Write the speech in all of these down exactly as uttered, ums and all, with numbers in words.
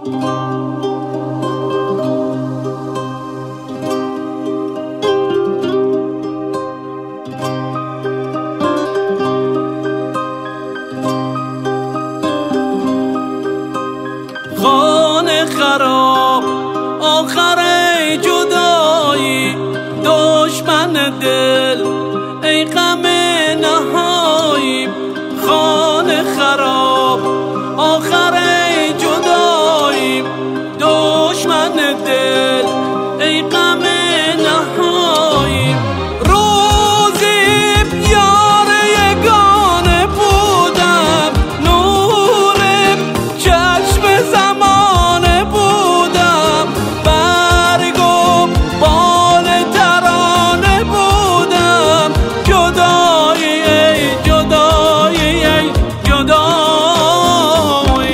خانه خراب آخر جدایی، دشمن دل ای غم نهایی. خانه خراب آخر جدایی، دشمن دل ای غم نهایی. روزی یار یگانه بودم، نور چشم زمانه بودم، برگ و بال ترانه بودم. جدایی ای جدایی ای جدایی.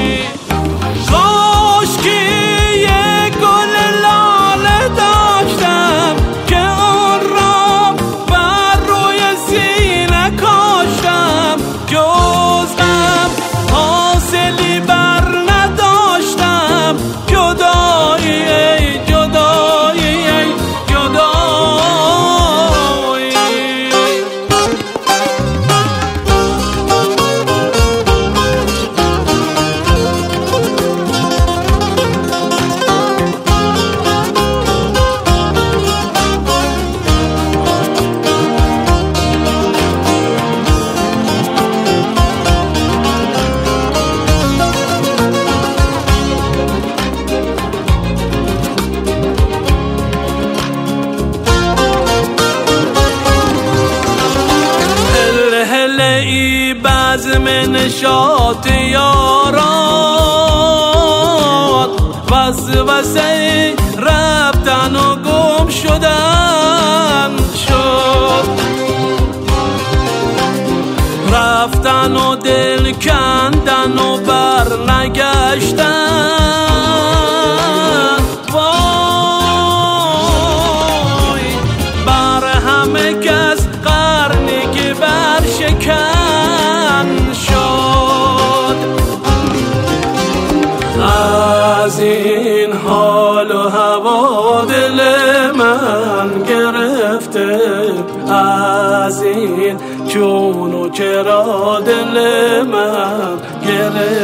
کاش که یک گل لاله داشتم که آن را بر روی سینه کاشتم. جز غم حاصلی بر نداشتم. جدایی ای جدایی ای جدایی. ای بزم نشاط یاران، وسوسه رفتن و گم شدن شد. رفتن و دل کندن و بر نگشتن. وای بر همه کس قرنی که بر شکن شد. از این حال و هوا دل من گرفته، از این چون و چرا دل من گرفته.